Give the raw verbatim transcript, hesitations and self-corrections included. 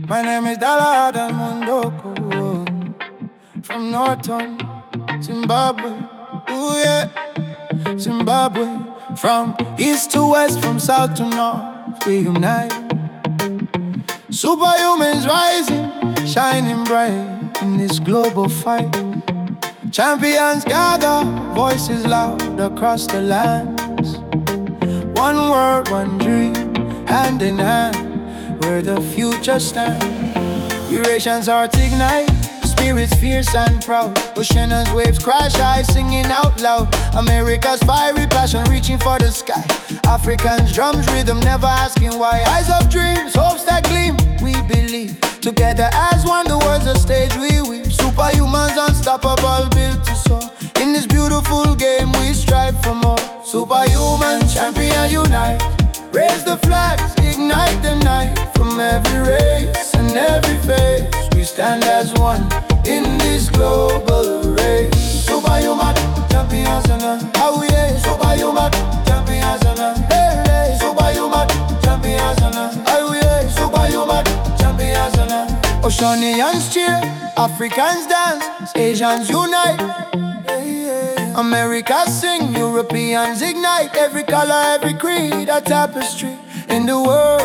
My name is Dala Adam Mundoko, from Norton, Zimbabwe. Ooh yeah, Zimbabwe. From east to west, from south to north, we unite. Superhumans rising, shining bright in this global fight. Champions gather, voices loud across the lands. One word, one dream, hand in hand, where the future stands. Eurasians hearts ignite, spirits fierce and proud. Oceanians waves crash high, singing out loud. America's fiery passion reaching for the sky. Africans drums rhythm, never asking why. Eyes of dreams, hopes that gleam, we believe. Together as one, the world's a stage we weave. Superhumans unstoppable, built to soar. In this beautiful game we strive for more. Superhuman champion unite, raise the flags, ignite the night. From every race and every face, we stand as one in this global race. Superhuman champions and none. Oh yeah, superhuman champions and none. Hey, hey, superhuman champions and none. Oh yeah, superhuman champions and none. Oceanians cheer, Africans dance, Asians unite. Americans sing, Europeans ignite. Every color, every creed, a tapestry in the world